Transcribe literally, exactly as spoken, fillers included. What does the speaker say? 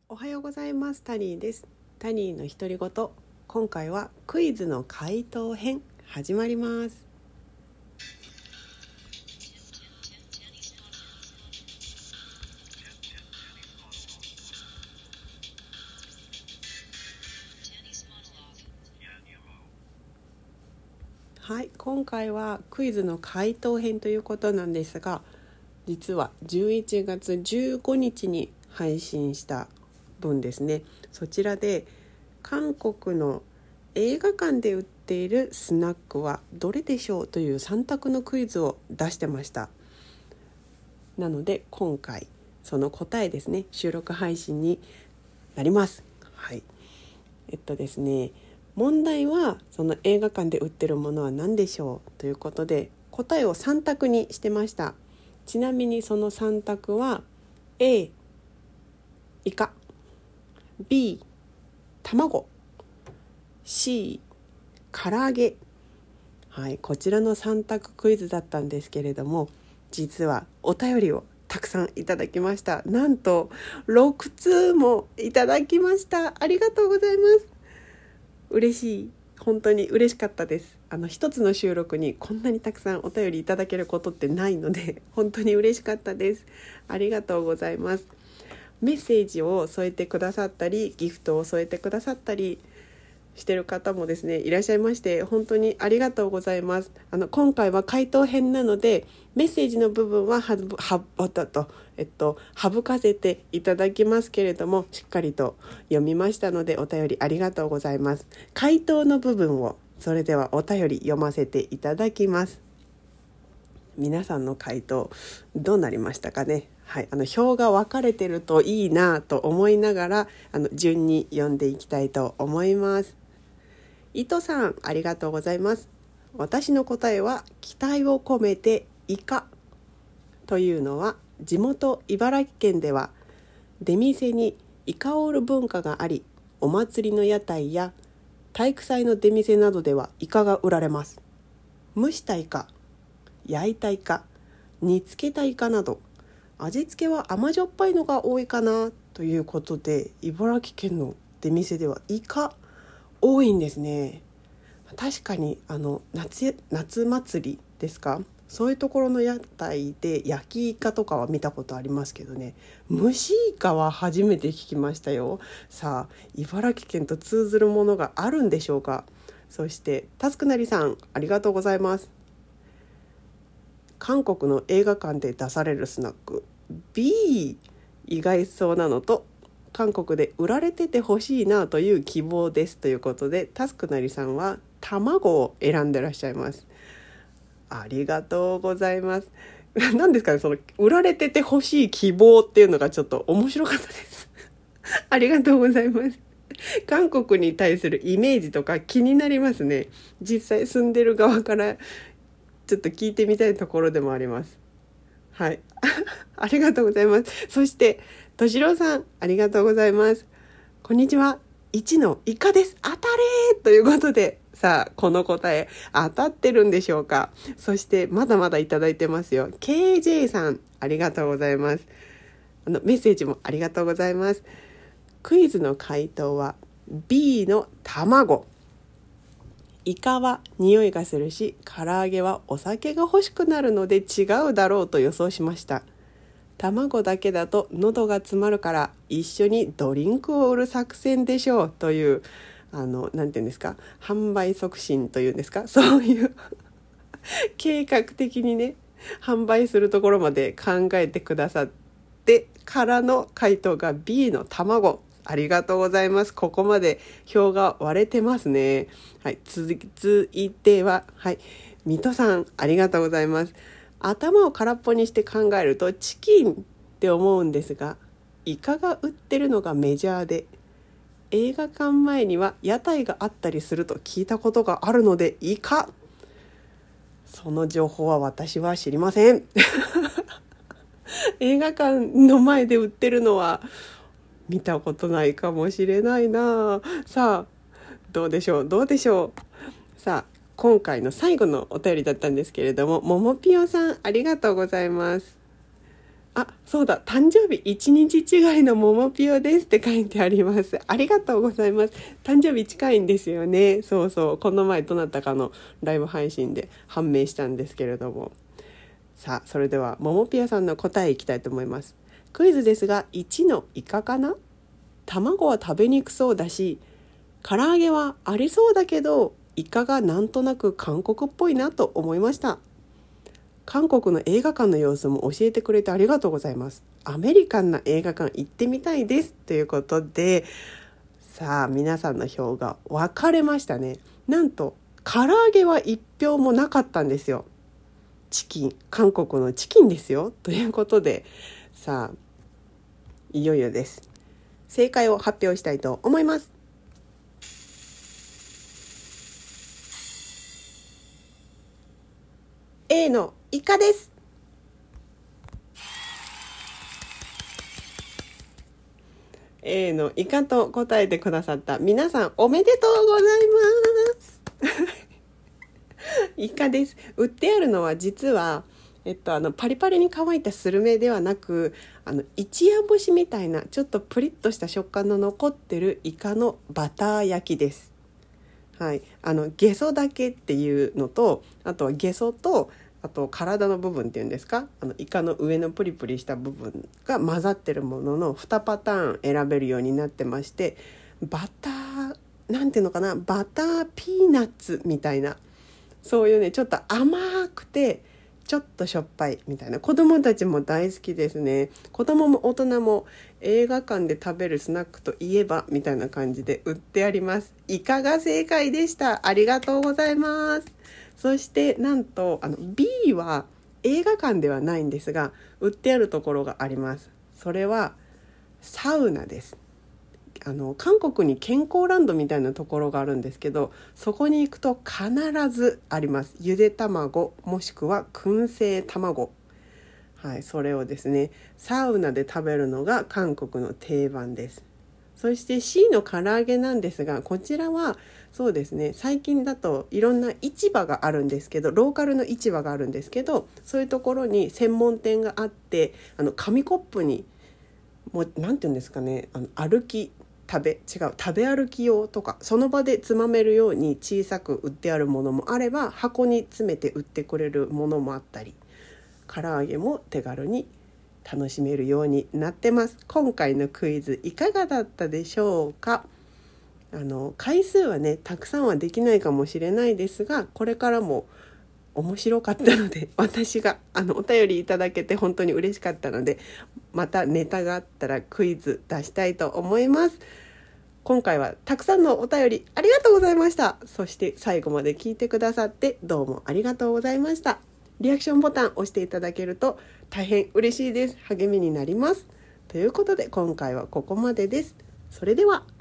おはようございます。タニーです。タニーの独り言。今回はクイズの回答編始まります。はい、今回はクイズの回答編ということなんですが、実はじゅういちがつじゅうごにちに配信した分ですね。そちらで韓国の映画館で売っているスナックはどれでしょうというさん択のクイズを出してました。なので今回その答えですね、収録配信になります。はい。えっとですね、問題はその映画館で売ってるものは何でしょうということで、答えをさん択にしてました。ちなみにそのさん択は A イカ、 B 卵、 C 唐揚げ。はい、こちらのさん択クイズだったんですけれども、実はお便りをたくさんいただきました。なんとろくつうもいただきました。ありがとうございます。嬉しい。本当に嬉しかったです。あの一つの収録にこんなにたくさんお便りいただけることってないので、本当に嬉しかったです。ありがとうございます。メッセージを添えてくださったり、ギフトを添えてくださったりしてる方もですね、いらっしゃいまして、本当にありがとうございます。あの今回は回答編なので、メッセージの部分ははぶはぶだと、えっと、省かせていただきますけれども、しっかりと読みましたので、お便りありがとうございます。回答の部分をそれではお便り読ませていただきます。皆さんの回答どうなりましたかね。はい、あの表が分かれてるといいなと思いながら、あの順に読んでいきたいと思います。伊藤さん、ありがとうございます。私の答えは期待を込めてイカというのは、地元茨城県では出店にイカを売る文化があり、お祭りの屋台や体育祭の出店などではイカが売られます。蒸したイカ、焼いたイカ、煮つけたイカなど、味付けは甘じょっぱいのが多いかなということで、茨城県の出店ではイカ多いんですね。確かにあの 夏, 夏祭りですか、そういうところの屋台で焼きイカとかは見たことありますけどね、蒸しイカは初めて聞きましたよ。さあ、茨城県と通ずるものがあるんでしょうか。そしてタスクなりさん、ありがとうございます。韓国の映画館で出されるスナック B、 意外そうなのと、韓国で売られててほしいなという希望ですということで、タスクなりさんは卵を選んでらっしゃいます。ありがとうございます。何ですかね、その売られててほしい希望っていうのがちょっと面白かったですありがとうございます。韓国に対するイメージとか気になりますね。実際住んでる側からちょっと聞いてみたいところでもあります。はい。ありがとうございます。そして、としろうさん、ありがとうございます。こんにちは。いちのイカです。当たれーということで、さあ、この答え、当たってるんでしょうか。そして、まだまだいただいてますよ。ケージェー さん、ありがとうございます。あの、メッセージもありがとうございます。クイズの回答は B の卵。イカは匂いがするし、唐揚げはお酒が欲しくなるので違うだろうと予想しました。卵だけだと喉が詰まるから一緒にドリンクを売る作戦でしょうという、あの、なんていうんですか、販売促進というんですか、そういう計画的にね、販売するところまで考えてくださってからの回答が B の卵。ありがとうございます。ここまで票が割れてますね。はい、続いては、はい、水戸さん、ありがとうございます。頭を空っぽにして考えるとチキンって思うんですが、イカが売ってるのがメジャーで、映画館前には屋台があったりすると聞いたことがあるので、イカ。その情報は私は知りません。映画館の前で売ってるのは見たことないかもしれないな。さあ、どうでしょうどうでしょう。さあ、今回の最後のお便りだったんですけれども、ももぴよさん、ありがとうございます。 あ、そうだ、誕生日いちにち違いのももぴよですって書いてあります。ありがとうございます。誕生日近いんですよね。そうそう、この前どなたかのライブ配信で判明したんですけれども。さあ、それではももぴよさんの答えいきたいと思います。クイズですが、いちのイカかな。卵は食べにくそうだし、唐揚げはありそうだけど、イカがなんとなく韓国っぽいなと思いました。韓国の映画館の様子も教えてくれてありがとうございます。アメリカンな映画館行ってみたいですということで、さあ皆さんの票が分かれましたね。なんと唐揚げはいち票もなかったんですよ。チキン、韓国のチキンですよということで、さあいよいよです。正解を発表したいと思います。A のイカです。A のイカと答えてくださった皆さんおめでとうございますイカです。売ってあるのは実は、えっと、あのパリパリに乾いたスルメではなく、あの一夜干しみたいなちょっとプリッとした食感の残ってるイカのバター焼きです。はい、あのゲソだけっていうのと、あとはゲソとあと体の部分っていうんですか、あのイカの上のプリプリした部分が混ざってるもののにパターン選べるようになってまして、バターなんていうのかな、バターピーナッツみたいな、そういうねちょっと甘くてちょっとしょっぱいみたいな、子供たちも大好きですね。子供も大人も映画館で食べるスナックといえばみたいな感じで売ってあります。イカが正解でした。ありがとうございます。そしてなんとあの B は映画館ではないんですが売ってあるところがあります。それはサウナです。あの韓国に健康ランドみたいなところがあるんですけど、そこに行くと必ずあります。ゆで卵もしくは燻製卵、はい、それをですねサウナで食べるのが韓国の定番です。そして C の唐揚げなんですが、こちらはそうですね、最近だといろんな市場があるんですけど、ローカルの市場があるんですけど、そういうところに専門店があって、あの紙コップにもうなんていうんですかね、あの歩き食べ違う食べ歩き用とか、その場でつまめるように小さく売ってあるものもあれば、箱に詰めて売ってくれるものもあったり、唐揚げも手軽に楽しめるようになってます。今回のクイズいかがだったでしょうか。あの回数はねたくさんはできないかもしれないですが、これからも面白かったので、私があのお便りいただけて本当に嬉しかったので、またネタがあったらクイズ出したいと思います。今回はたくさんのお便りありがとうございました。そして最後まで聞いてくださってどうもありがとうございました。リアクションボタン押していただけると大変嬉しいです。励みになります。ということで今回はここまでです。それでは。